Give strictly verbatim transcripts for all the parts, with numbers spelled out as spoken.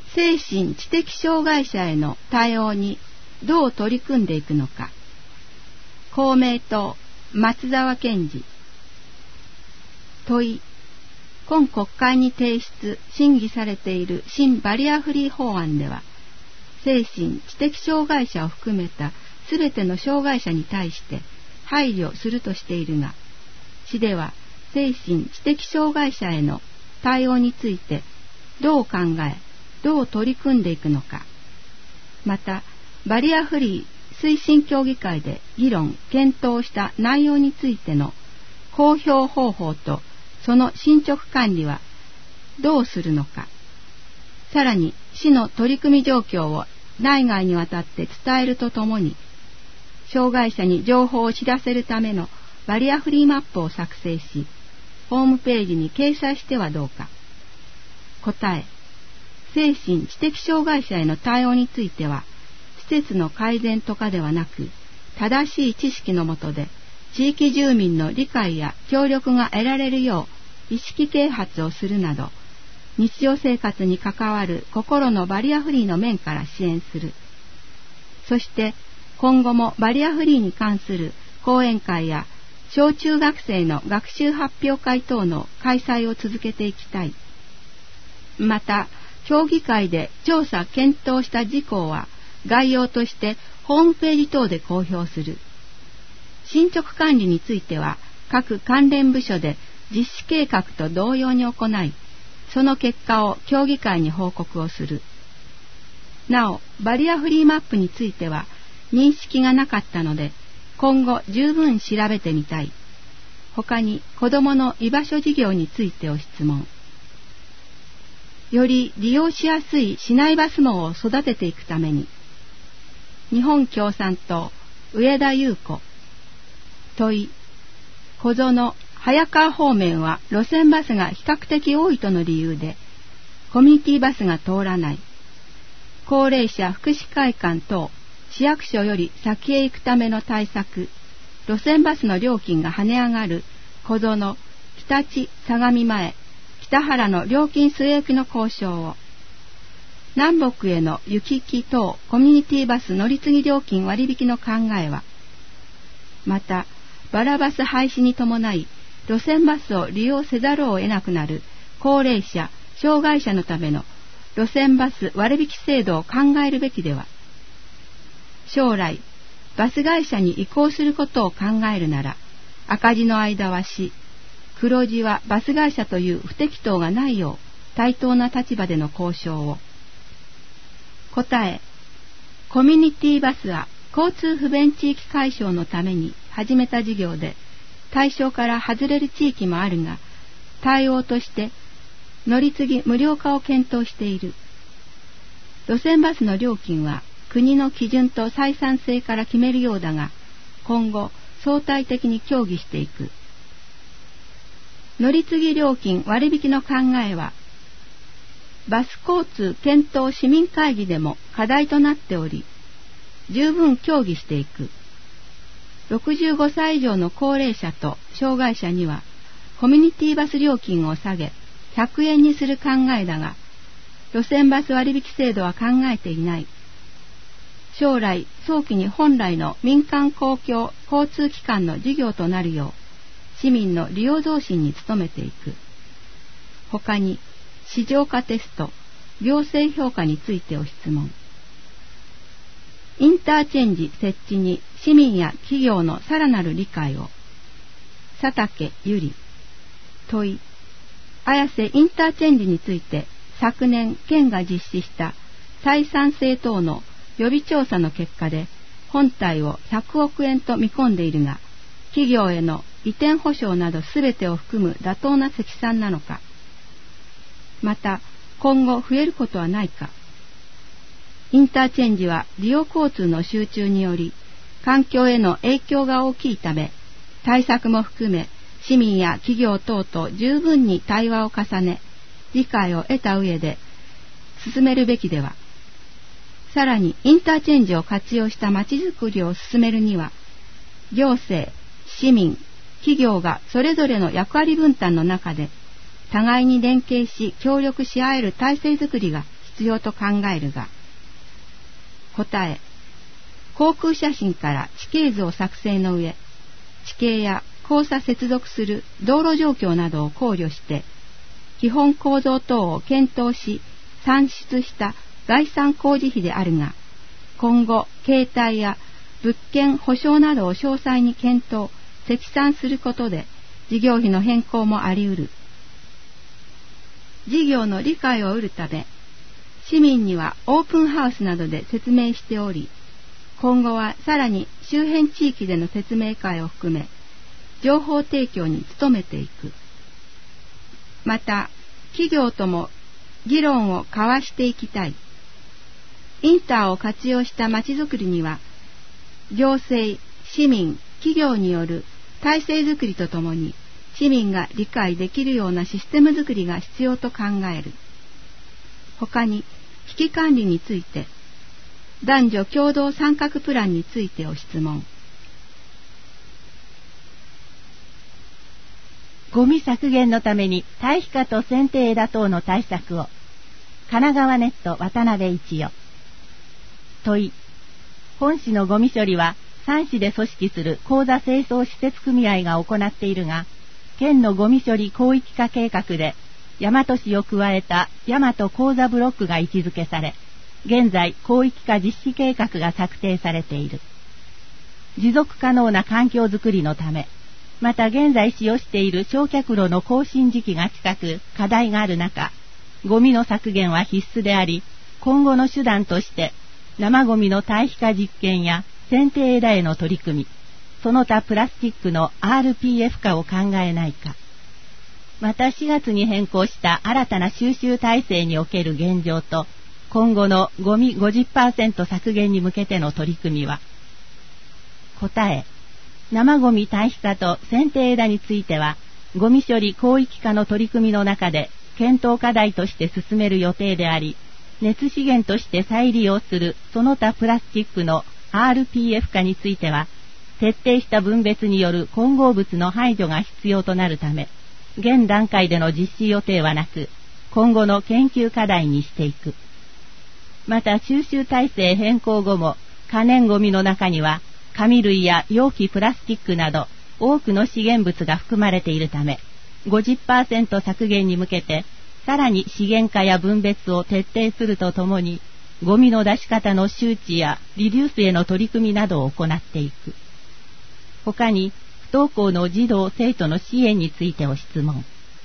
精神知的障害者への対応にどう取り組んでいくのか。公明党松沢健二。問い。今国会に提出審議されている新バリアフリー法案では、精神知的障害者を含めたすべての障害者に対して配慮するとしているが、市では精神知的障害者への対応についてどう考え、どう取り組んでいくのか。また、バリアフリー推進協議会で議論・検討した内容についての公表方法とその進捗管理はどうするのか。さらに、市の取り組み状況を内外にわたって伝えるとともに、障害者に情報を知らせるためのバリアフリーマップを作成し、ホームページに掲載してはどうか。答え。精神知的障害者への対応については、施設の改善とかではなく、正しい知識のもとで、地域住民の理解や協力が得られるよう意識啓発をするなど、日常生活に関わる心のバリアフリーの面から支援する。そして今後もバリアフリーに関する講演会や小中学生の学習発表会等の開催を続けていきたい。また、協議会で調査検討した事項は概要としてホームページ等で公表する。進捗管理については各関連部署で実施計画と同様に行い、その結果を協議会に報告をする。なお、バリアフリーマップについては認識がなかったので、今後十分調べてみたい。他に子どもの居場所事業についてを質問。より利用しやすい市内バス網を育てていくために、日本共産党上田裕子。問い。小園早川方面は路線バスが比較的多いとの理由で、コミュニティバスが通らない。高齢者福祉会館等、市役所より先へ行くための対策、路線バスの料金が跳ね上がる小園、日立、相模前、北原の料金据え置きの交渉を、南北への行き来等コミュニティバス乗り継ぎ料金割引の考えは、また、バラバス廃止に伴い、路線バスを利用せざるを得なくなる高齢者、障害者のための路線バス割引制度を考えるべきでは。将来、バス会社に移行することを考えるなら、赤字の間は市、黒字はバス会社という不適当がないよう、対等な立場での交渉を。答え。コミュニティバスは交通不便地域解消のために始めた事業で、対象から外れる地域もあるが、対応として乗り継ぎ無料化を検討している。路線バスの料金は国の基準と採算性から決めるようだが、今後相対的に協議していく。乗り継ぎ料金割引の考えは、バス交通検討市民会議でも課題となっており、十分協議していく。ろくじゅうごさい以上の高齢者と障害者には、コミュニティバス料金を下げ、ひゃくえんにする考えだが、路線バス割引制度は考えていない。将来、早期に本来の民間公共交通機関の事業となるよう、市民の利用増進に努めていく。他に、市場化テスト、行政評価についてお質問。インターチェンジ設置に市民や企業のさらなる理解を。佐竹ゆり。問い。綾瀬インターチェンジについて昨年県が実施した採算性等の予備調査の結果で本体をひゃくおくえんと見込んでいるが、企業への移転保証などすべてを含む妥当な積算なのか。また今後増えることはないか。インターチェンジは利用交通の集中により環境への影響が大きいため、対策も含め市民や企業等と十分に対話を重ね、理解を得た上で進めるべきでは。さらにインターチェンジを活用したまちづくりを進めるには、行政、市民、企業がそれぞれの役割分担の中で互いに連携し協力し合える体制づくりが必要と考えるが、答え、航空写真から地形図を作成の上、地形や交差接続する道路状況などを考慮して、基本構造等を検討し算出した概算工事費であるが、今後形態や物件保証などを詳細に検討積算することで事業費の変更もあり得る。事業の理解を得るため、市民にはオープンハウスなどで説明しており、今後はさらに周辺地域での説明会を含め情報提供に努めていく。また企業とも議論を交わしていきたい。インターを活用したまちづくりには、行政、市民、企業による体制づくりとともに市民が理解できるようなシステムづくりが必要と考える。他に危機管理について、男女共同参画プランについてを質問。 ゴミ削減のために堆肥化と剪定枝等の対策を。神奈川ネット渡辺一代。問い。本市のゴミ処理はさん市で組織する口座清掃施設組合が行っているが、県のゴミ処理広域化計画で大和市を加えた大和口座ブロックが位置づけされ、現在広域化実施計画が策定されている。持続可能な環境づくりのため、また現在使用している焼却炉の更新時期が近く課題がある中、ゴミの削減は必須であり、今後の手段として生ゴミの堆肥化実験や剪定枝への取り組み、その他プラスチックの アールピーエフ 化を考えないか。またしがつに変更した新たな収集体制における現状と、今後のゴミ ごじゅっパーセント 削減に向けての取り組みは。答え。生ゴミ堆肥化と剪定枝については、ゴミ処理広域化の取り組みの中で検討課題として進める予定であり、熱資源として再利用するその他プラスチックの アールピーエフ 化については、徹底した分別による混合物の排除が必要となるため、現段階での実施予定はなく、今後の研究課題にしていく。また収集体制変更後も可燃ゴミの中には紙類や容器プラスチックなど多くの資源物が含まれているため、 ごじゅっパーセント 削減に向けてさらに資源化や分別を徹底するとともに、ゴミの出し方の周知やリデュースへの取り組みなどを行っていく。他に不登校の児童生徒の支援についてを質問。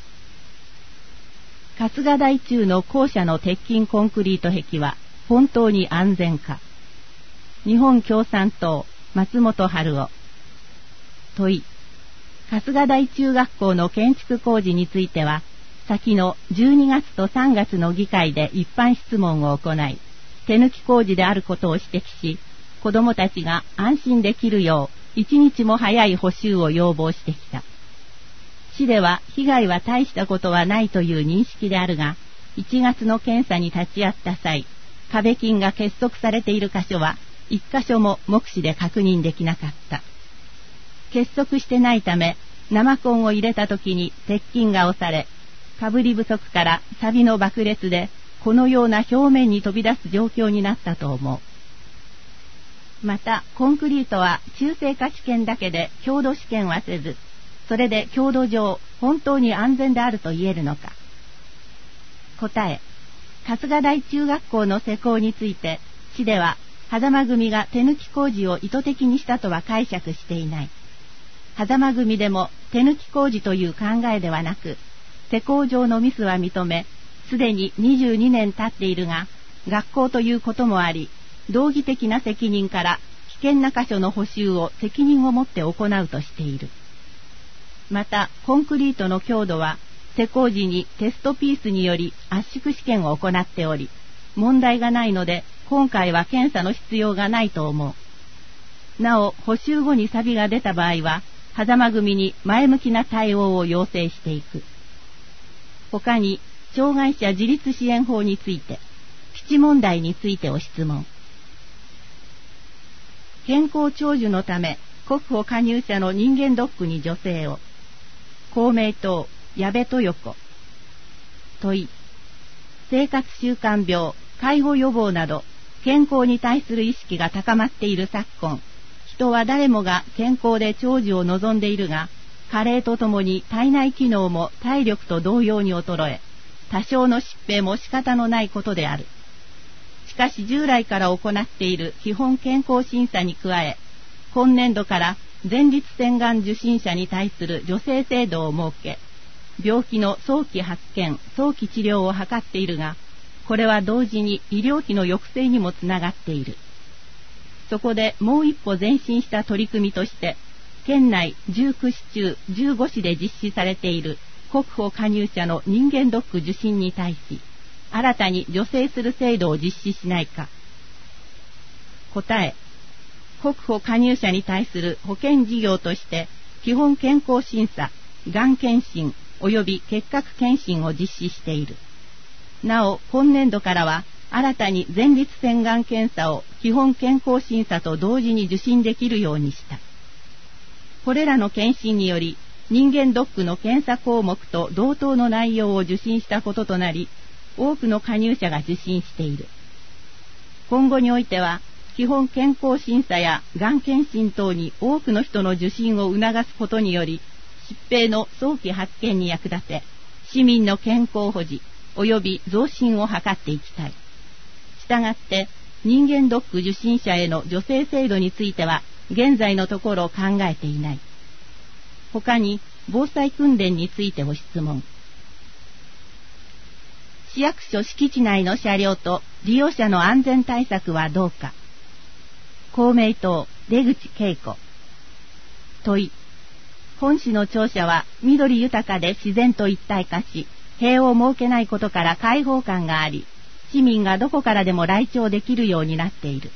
春日台中の校舎の鉄筋コンクリート壁は本当に安全か。日本共産党松本春夫。問い。春日台中学校の建築工事については、先のじゅうにがつとさんがつの議会で一般質問を行い、手抜き工事であることを指摘し、子どもたちが安心できるよう一日も早い補修を要望してきた。市では被害は大したことはないという認識であるが、いちがつの検査に立ち会った際、壁金が結束されている箇所はいっかしょも目視で確認できなかった。結束してないため、生コンを入れた時に鉄筋が押され、かぶり不足から錆の爆裂でこのような表面に飛び出す状況になったと思う。またコンクリートは中性化試験だけで強度試験はせず、それで強度上本当に安全であると言えるのか。答え。春日台中学校の施工について、市では狭間組が手抜き工事を意図的にしたとは解釈していない。狭間組でも手抜き工事という考えではなく、施工上のミスは認め、すでににじゅうにねん経っているが、学校ということもあり、道義的な責任から危険な箇所の補修を責任を持って行うとしている。また、コンクリートの強度は、施工時にテストピースにより圧縮試験を行っており、問題がないので、今回は検査の必要がないと思う。なお、補修後に錆が出た場合は、狭間組に前向きな対応を要請していく。他に、障害者自立支援法について、基地問題についてを質問。健康長寿のため、国保加入者の人間ドックに助成を。公明党、矢部豊子。問い。生活習慣病、 介護予防など健康に対する意識が高まっている昨今、人は誰もが健康で長寿を望んでいるが、加齢とともに体内機能も体力と同様に衰え、多少の疾病も仕方のないことである。しかし従来から行っている基本健康審査に加え、今年度から前立腺がん受診者に対する助成制度を設け、病気の早期発見、早期治療を図っているが、これは同時に医療費の抑制にもつながっている。そこでもう一歩前進した取り組みとして、県内じゅうきゅう市中じゅうご市で実施されている国保加入者の人間ドック受診に対し、新たに助成する制度を実施しないか。答え、国保加入者に対する保険事業として、基本健康審査、がん検診及び結核検診を実施している。なお、今年度からは、新たに前立腺がん検査を基本健康審査と同時に受診できるようにした。これらの検診により、人間ドックの検査項目と同等の内容を受診したこととなり、多くの加入者が受診している。今後においては、基本健康審査やがん検診等に多くの人の受診を促すことにより、疾病の早期発見に役立て、市民の健康保持及び増進を図っていきたい。したがって、人間ドック受診者への助成制度については、現在のところ考えていない。他に、防災訓練についてご質問。市役所敷地内の車両と利用者の安全対策はどうか。公明党出口恵子。問い。本市の庁舎は緑豊かで自然と一体化し、塀を設けないことから開放感があり、市民がどこからでも来庁できるようになっている。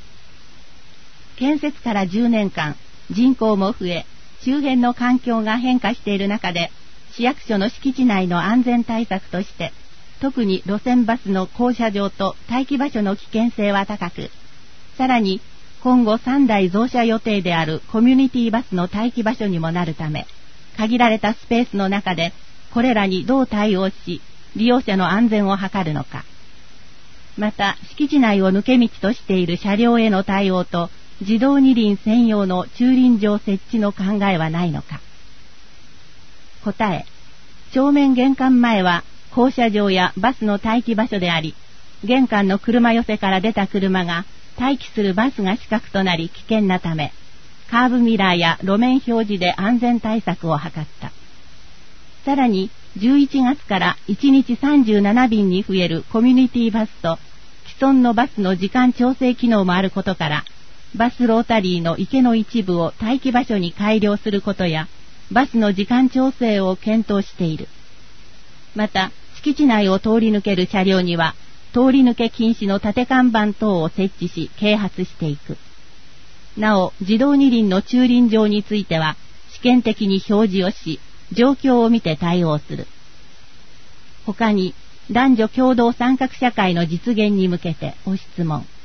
建設からじゅうねんかん、人口も増え、周辺の環境が変化している中で、市役所の敷地内の安全対策として、特に路線バスの降車場と待機場所の危険性は高く、さらに今後さんだい増車予定であるコミュニティバスの待機場所にもなるため、限られたスペースの中でこれらにどう対応し、利用者の安全を図るのか。また、敷地内を抜け道としている車両への対応と、自動二輪専用の駐輪場設置の考えはないのか。答え、正面玄関前は降車場やバスの待機場所であり、玄関の車寄せから出た車が待機するバスが死角となり危険なため、カーブミラーや路面表示で安全対策を図った。さらに、じゅういちがつからいちにちさんじゅうななびんに増えるコミュニティバスと既存のバスの時間調整機能もあることから、バスロータリーの池の一部を待機場所に改良することや、バスの時間調整を検討している。また、敷地内を通り抜ける車両には、通り抜け禁止の縦看板等を設置し、啓発していく。なお、自動二輪の駐輪場については、試験的に表示をし、状況を見て対応する。他に、男女共同参画社会の実現に向けてご質問。